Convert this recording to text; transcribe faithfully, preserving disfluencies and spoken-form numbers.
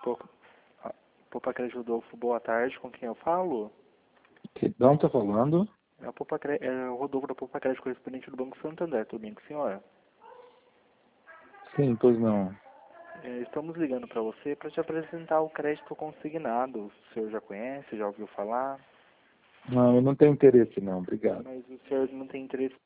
Poupa, Poupa Crédito Rodolfo, boa tarde, com quem eu falo? Que não tá falando? É, a Poupa, é o Rodolfo da Poupa Crédito, correspondente do Banco Santander, tudo bem com a senhora? Sim, pois não. É, estamos ligando para você para te apresentar o crédito consignado. O senhor já conhece, já ouviu falar? Não, eu não tenho interesse não, obrigado. Mas o senhor não tem interesse